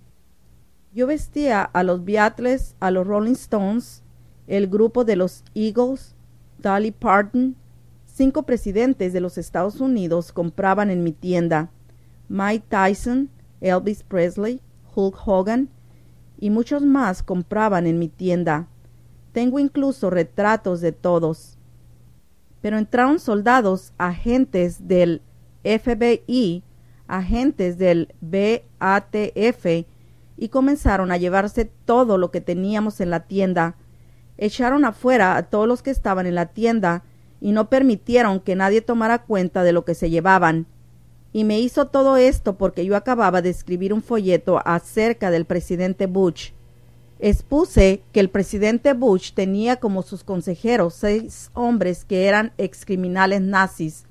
Yo vestía a los Beatles, a los Rolling Stones, el grupo de los Eagles, Dolly Parton. 5 presidentes de los Estados Unidos compraban en mi tienda. Mike Tyson, Elvis Presley, Hulk Hogan y muchos más compraban en mi tienda. Tengo incluso retratos de todos. Pero entraron soldados, agentes del FBI, agentes del BATF, y comenzaron a llevarse todo lo que teníamos en la tienda. Echaron afuera a todos los que estaban en la tienda y no permitieron que nadie tomara cuenta de lo que se llevaban. Y me hizo todo esto porque yo acababa de escribir un folleto acerca del presidente Bush. Expuse que el presidente Bush tenía como sus consejeros 6 hombres que eran excriminales nazis.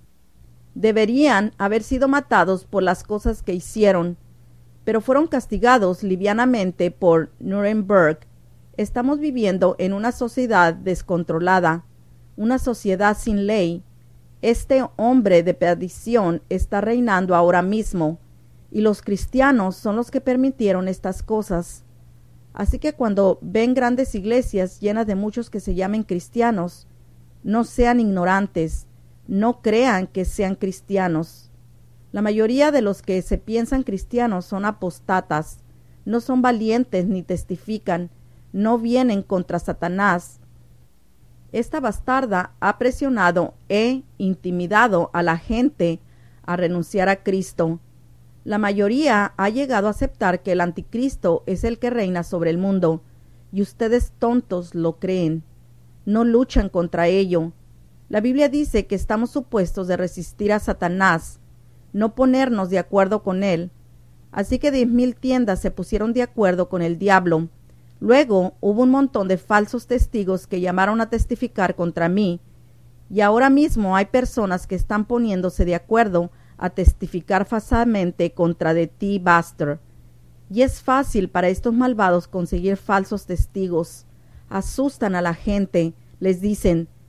Deberían haber sido matados por las cosas que hicieron, pero fueron castigados livianamente por Nuremberg. Estamos viviendo en una sociedad descontrolada, una sociedad sin ley. Este hombre de perdición está reinando ahora mismo, y los cristianos son los que permitieron estas cosas. Así que cuando ven grandes iglesias llenas de muchos que se llamen cristianos, no sean ignorantes, no crean que sean cristianos. La mayoría de los que se piensan cristianos son apostatas, no son valientes ni testifican, no vienen contra Satanás. Esta bastarda ha presionado e intimidado a la gente a renunciar a Cristo. La mayoría ha llegado a aceptar que el anticristo es el que reina sobre el mundo, y ustedes tontos lo creen. No luchan contra ello. La Biblia dice que estamos supuestos de resistir a Satanás, no ponernos de acuerdo con él. Así que 10,000 tiendas se pusieron de acuerdo con el diablo. Luego hubo un montón de falsos testigos que llamaron a testificar contra mí, y ahora mismo hay personas que están poniéndose de acuerdo a testificar falsamente contra de ti, Buster. Y es fácil para estos malvados conseguir falsos testigos. Asustan a la gente, les dicen: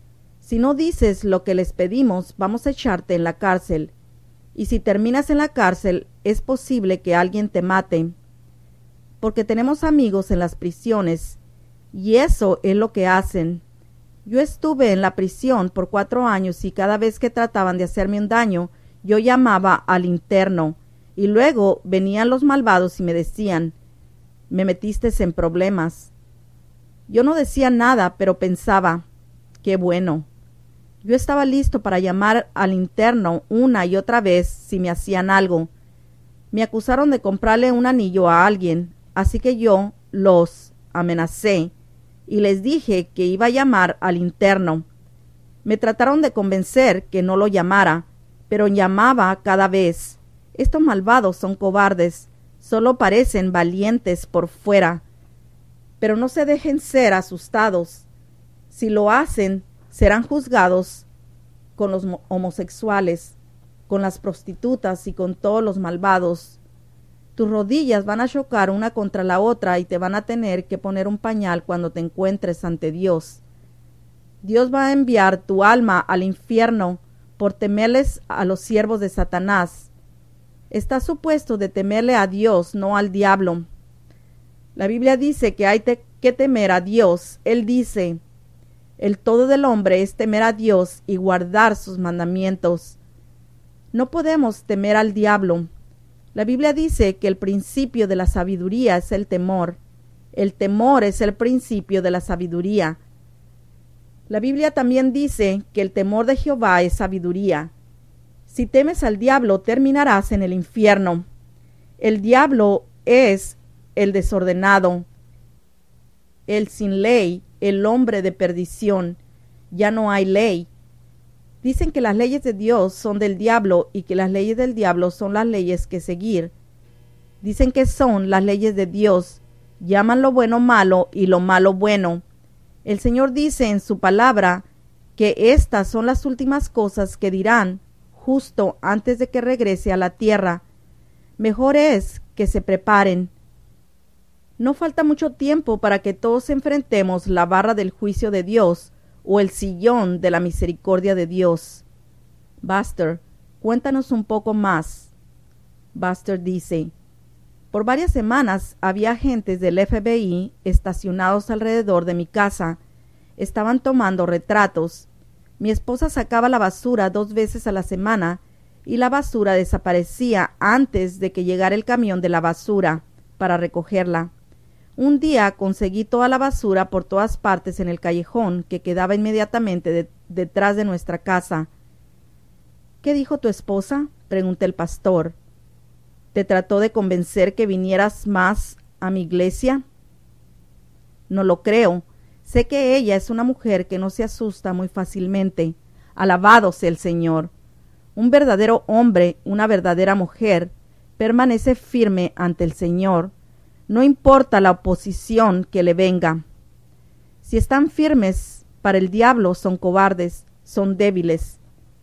Si no dices lo que les pedimos, vamos a echarte en la cárcel. Y si terminas en la cárcel, es posible que alguien te mate. Porque tenemos amigos en las prisiones, y eso es lo que hacen. Yo estuve en la prisión por 4 años y cada vez que trataban de hacerme un daño, yo llamaba al interno, y luego venían los malvados y me decían, me metiste en problemas. Yo no decía nada, pero pensaba, qué bueno. Yo estaba listo para llamar al interno una y otra vez si me hacían algo. Me acusaron de comprarle un anillo a alguien, así que yo los amenacé y les dije que iba a llamar al interno. Me trataron de convencer que no lo llamara, pero llamaba cada vez. Estos malvados son cobardes, solo parecen valientes por fuera. Pero no se dejen ser asustados. Si lo hacen, serán juzgados con los homosexuales, con las prostitutas y con todos los malvados. Tus rodillas van a chocar una contra la otra y te van a tener que poner un pañal cuando te encuentres ante Dios. Dios va a enviar tu alma al infierno por temerles a los siervos de Satanás. Estás supuesto de temerle a Dios, no al diablo. La Biblia dice que hay que temer a Dios. Él dice, el todo del hombre es temer a Dios y guardar sus mandamientos. No podemos temer al diablo. La Biblia dice que el principio de la sabiduría es el temor. El temor es el principio de la sabiduría. La Biblia también dice que el temor de Jehová es sabiduría. Si temes al diablo, terminarás en el infierno. El diablo es el desordenado, el sin ley, el hombre de perdición. Ya no hay ley. Dicen que las leyes de Dios son del diablo y que las leyes del diablo son las leyes que seguir. Dicen que son las leyes de Dios. Llaman lo bueno malo y lo malo bueno. El Señor dice en su palabra que estas son las últimas cosas que dirán justo antes de que regrese a la tierra. Mejor es que se preparen. No falta mucho tiempo para que todos enfrentemos la barra del juicio de Dios o el sillón de la misericordia de Dios. Buster, cuéntanos un poco más. Buster dice, por varias semanas había agentes del FBI estacionados alrededor de mi casa. Estaban tomando retratos. Mi esposa sacaba la basura 2 veces a la semana y la basura desaparecía antes de que llegara el camión de la basura para recogerla. Un día conseguí toda la basura por todas partes en el callejón que quedaba inmediatamente detrás de nuestra casa. ¿Qué dijo tu esposa?, pregunté el pastor. ¿Te trató de convencer que vinieras más a mi iglesia? No lo creo. Sé que ella es una mujer que no se asusta muy fácilmente. Alabado sea el Señor. Un verdadero hombre, una verdadera mujer, permanece firme ante el Señor. No importa la oposición que le venga. Si están firmes para el diablo, son cobardes, son débiles.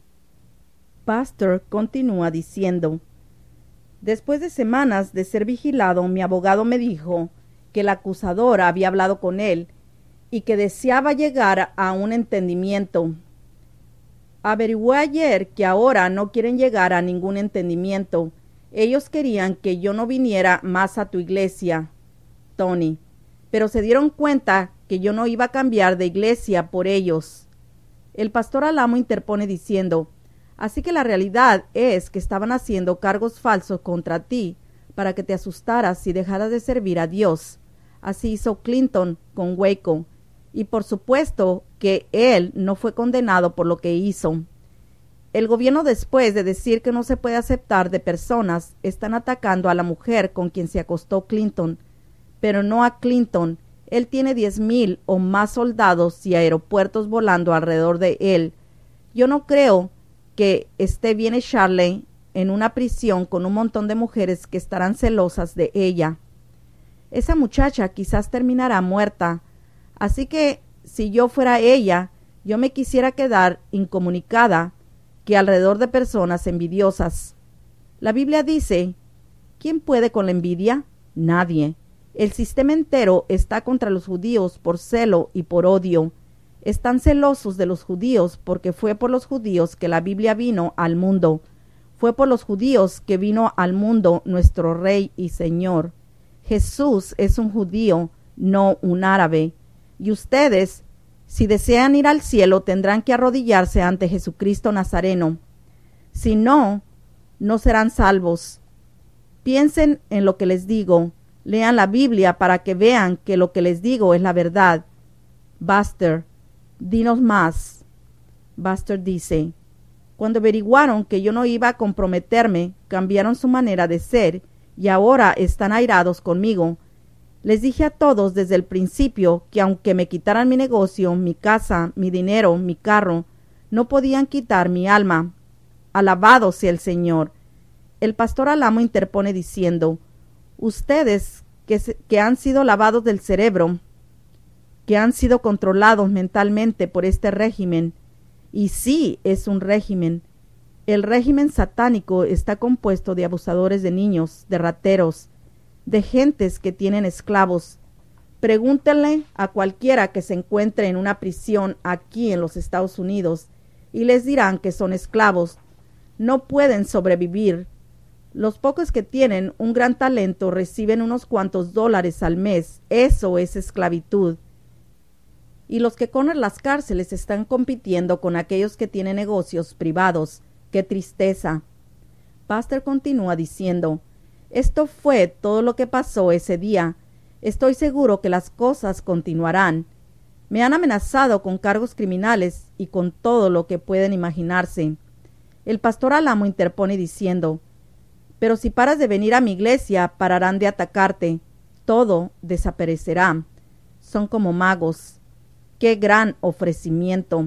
Pastor continúa diciendo, después de semanas de ser vigilado, mi abogado me dijo que el acusador había hablado con él y que deseaba llegar a un entendimiento. Averigüé ayer que ahora no quieren llegar a ningún entendimiento. Ellos querían que yo no viniera más a tu iglesia, Tony, pero se dieron cuenta que yo no iba a cambiar de iglesia por ellos. El pastor Alamo interpone diciendo, así que la realidad es que estaban haciendo cargos falsos contra ti para que te asustaras y dejaras de servir a Dios. Así hizo Clinton con Waco, y por supuesto que él no fue condenado por lo que hizo. El gobierno, después de decir que no se puede aceptar de personas, están atacando a la mujer con quien se acostó Clinton, pero no a Clinton. Él tiene 10,000 o más soldados y aeropuertos volando alrededor de él. Yo no creo que esté bien echarle en una prisión con un montón de mujeres que estarán celosas de ella. Esa muchacha quizás terminará muerta, así que si yo fuera ella, yo me quisiera quedar incomunicada que alrededor de personas envidiosas. La Biblia dice, ¿quién puede con la envidia? Nadie. El sistema entero está contra los judíos por celo y por odio. Están celosos de los judíos porque fue por los judíos que la Biblia vino al mundo. Fue por los judíos que vino al mundo nuestro Rey y Señor. Jesús es un judío, no un árabe. Y ustedes, si desean ir al cielo, tendrán que arrodillarse ante Jesucristo Nazareno. Si no, no serán salvos. Piensen en lo que les digo. Lean la Biblia para que vean que lo que les digo es la verdad. Buster, dinos más. Buster dice: cuando averiguaron que yo no iba a comprometerme, cambiaron su manera de ser y ahora están airados conmigo. Les dije a todos desde el principio que aunque me quitaran mi negocio, mi casa, mi dinero, mi carro, no podían quitar mi alma. Alabado sea el Señor. El pastor Alamo interpone diciendo: ustedes que han sido lavados del cerebro, que han sido controlados mentalmente por este régimen, y sí es un régimen. El régimen satánico está compuesto de abusadores de niños, de rateros, de gentes que tienen esclavos. Pregúntenle a cualquiera que se encuentre en una prisión aquí en los Estados Unidos y les dirán que son esclavos. No pueden sobrevivir. Los pocos que tienen un gran talento reciben unos cuantos dólares al mes. Eso es esclavitud. Y los que corren las cárceles están compitiendo con aquellos que tienen negocios privados. ¡Qué tristeza! Buster continúa diciendo: esto fue todo lo que pasó ese día. Estoy seguro que las cosas continuarán. Me han amenazado con cargos criminales y con todo lo que pueden imaginarse. El pastor Alamo interpone diciendo: pero si paras de venir a mi iglesia, pararán de atacarte. Todo desaparecerá. Son como magos. ¡Qué gran ofrecimiento!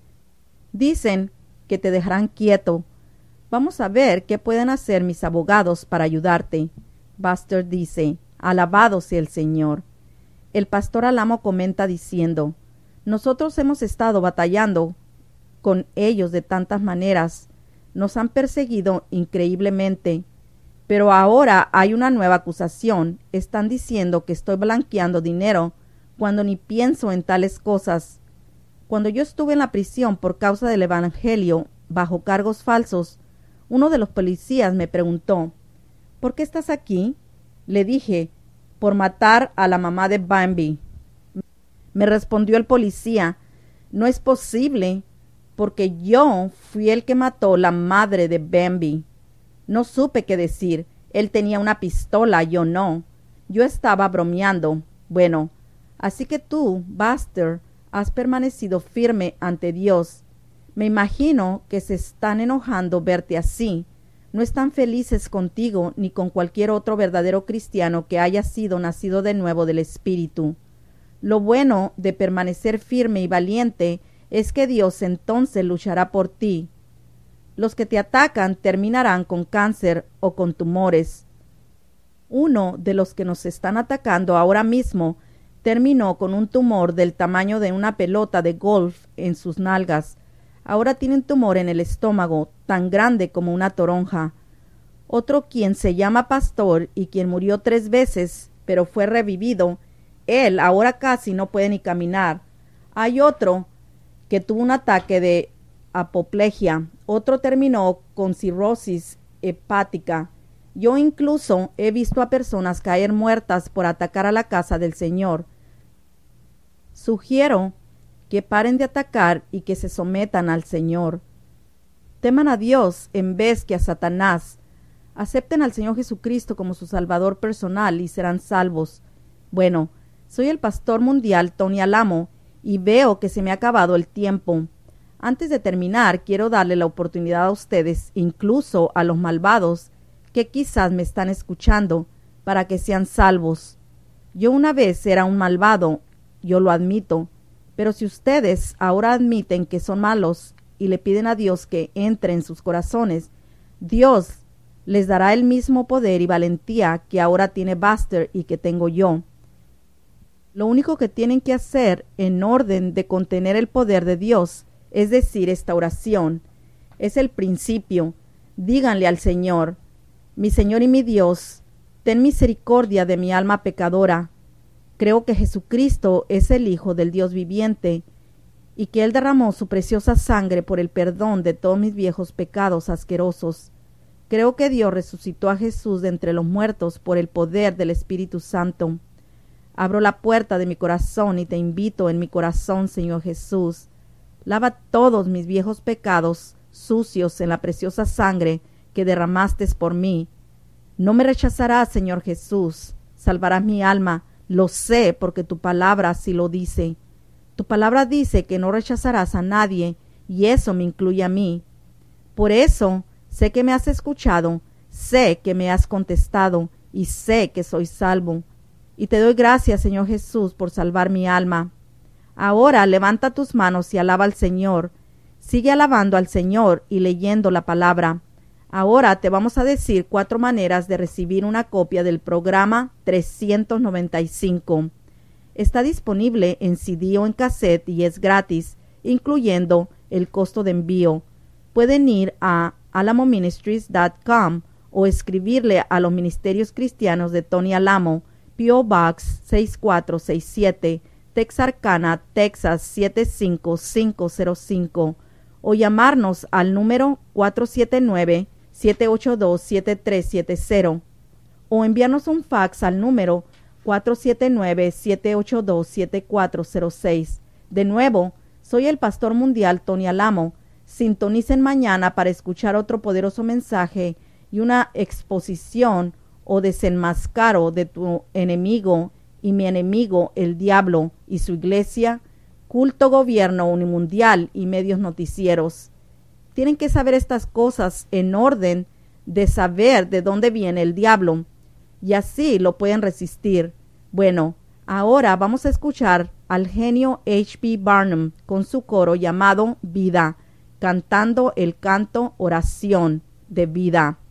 Dicen que te dejarán quieto. Vamos a ver qué pueden hacer mis abogados para ayudarte. Buster dice: alabado sea el Señor. El pastor Alamo comenta diciendo: nosotros hemos estado batallando con ellos de tantas maneras. Nos han perseguido increíblemente. Pero ahora hay una nueva acusación. Están diciendo que estoy blanqueando dinero cuando ni pienso en tales cosas. Cuando yo estuve en la prisión por causa del Evangelio bajo cargos falsos, uno de los policías me preguntó: ¿por qué estás aquí? Le dije: por matar a la mamá de Bambi. Me respondió el policía: no es posible, porque yo fui el que mató la madre de Bambi. No supe qué decir. Él tenía una pistola, yo no. Yo estaba bromeando. Bueno, así que tú, Buster, has permanecido firme ante Dios. Me imagino que se están enojando verte así. No están felices contigo ni con cualquier otro verdadero cristiano que haya sido nacido de nuevo del Espíritu. Lo bueno de permanecer firme y valiente es que Dios entonces luchará por ti. Los que te atacan terminarán con cáncer o con tumores. Uno de los que nos están atacando ahora mismo terminó con un tumor del tamaño de una pelota de golf en sus nalgas. Ahora tiene un tumor en el estómago, tan grande como una toronja. Otro, quien se llama Pastor y quien murió 3 veces, pero fue revivido, él ahora casi no puede ni caminar. Hay otro que tuvo un ataque de apoplejía. Otro terminó con cirrosis hepática. Yo incluso he visto a personas caer muertas por atacar a la casa del Señor. Sugiero que paren de atacar y que se sometan al Señor. Teman a Dios en vez que a Satanás. Acepten al Señor Jesucristo como su Salvador personal y serán salvos. Bueno, soy el pastor mundial Tony Alamo y veo que se me ha acabado el tiempo. Antes de terminar, quiero darle la oportunidad a ustedes, incluso a los malvados, que quizás me están escuchando, para que sean salvos. Yo una vez era un malvado, yo lo admito, pero si ustedes ahora admiten que son malos y le piden a Dios que entre en sus corazones, Dios les dará el mismo poder y valentía que ahora tiene Buster y que tengo yo. Lo único que tienen que hacer en orden de contener el poder de Dios, es decir, esta oración, es el principio. Díganle al Señor: mi Señor y mi Dios, ten misericordia de mi alma pecadora. Creo que Jesucristo es el Hijo del Dios viviente y que Él derramó su preciosa sangre por el perdón de todos mis viejos pecados asquerosos. Creo que Dios resucitó a Jesús de entre los muertos por el poder del Espíritu Santo. Abro la puerta de mi corazón y te invito en mi corazón, Señor Jesús. Lava todos mis viejos pecados sucios en la preciosa sangre que derramaste por mí. No me rechazarás, Señor Jesús. Salvarás mi alma. Lo sé porque tu palabra así lo dice. Tu palabra dice que no rechazarás a nadie y eso me incluye a mí. Por eso sé que me has escuchado, sé que me has contestado y sé que soy salvo. Y te doy gracias, Señor Jesús, por salvar mi alma. Ahora levanta tus manos y alaba al Señor. Sigue alabando al Señor y leyendo la palabra. Ahora te vamos a decir 4 maneras de recibir una copia del programa 395. Está disponible en CD o en cassette y es gratis, incluyendo el costo de envío. Pueden ir a alamoministries.com o escribirle a los Ministerios Cristianos de Tony Alamo, P.O. Box 6467, Texarkana, Texas 75505, o llamarnos al número 479-782-7370, o enviarnos un fax al número 479-782-7406. De nuevo, soy el Pastor Mundial Tony Alamo. Sintonicen mañana para escuchar otro poderoso mensaje y una exposición o desenmascaro de tu enemigo y mi enemigo, el diablo y su iglesia, culto, gobierno unimundial y medios noticieros. Tienen que saber estas cosas en orden de saber de dónde viene el diablo, y así lo pueden resistir. Bueno, ahora vamos a escuchar al genio H.P. Barnum con su coro llamado Vida, cantando el canto Oración de Vida.